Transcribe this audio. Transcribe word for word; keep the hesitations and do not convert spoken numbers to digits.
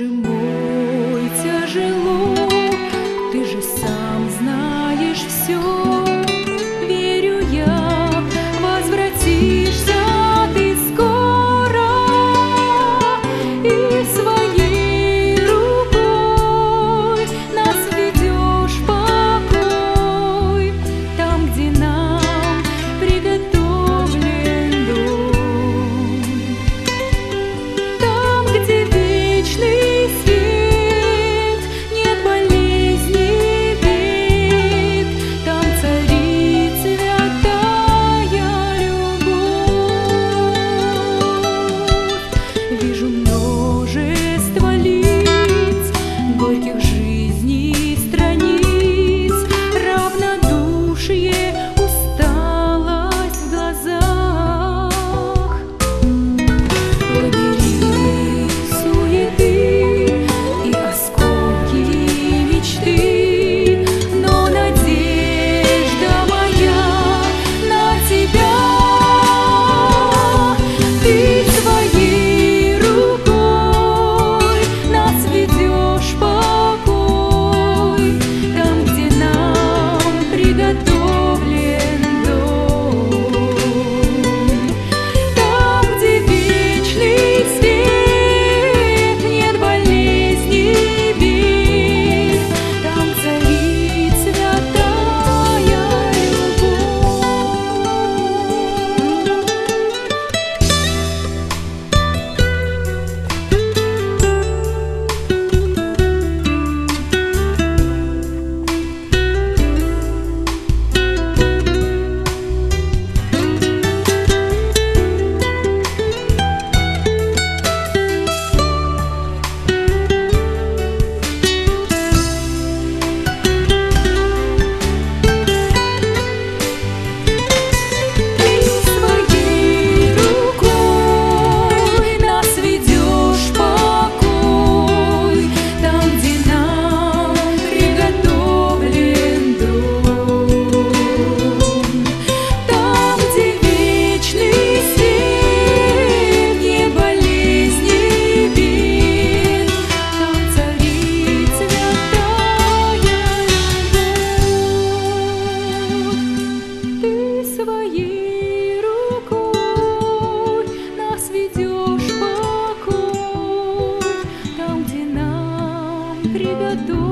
мой, тяжело, ты же сам знаешь все. Верю я, возвратишься ты скоро, и своей рукой нас ведешь в покой, там, где нам приготовлен дом, там, где вечный свет, нет болезней, бед, там царит святая любовь. Вижу множество лиц, горьких жизней страниц, равнодушие, усталость в глазах. Лабиринт суеты и осколки мечты, но надежда моя на тебя. Ты своей рукой нас ведешь в покой, там, где нам приготовлен дом, там, где вечный свет, нет болезней, бед, там царит святая Своей рукой нас ведешь в покой, там, где нам приготовлен.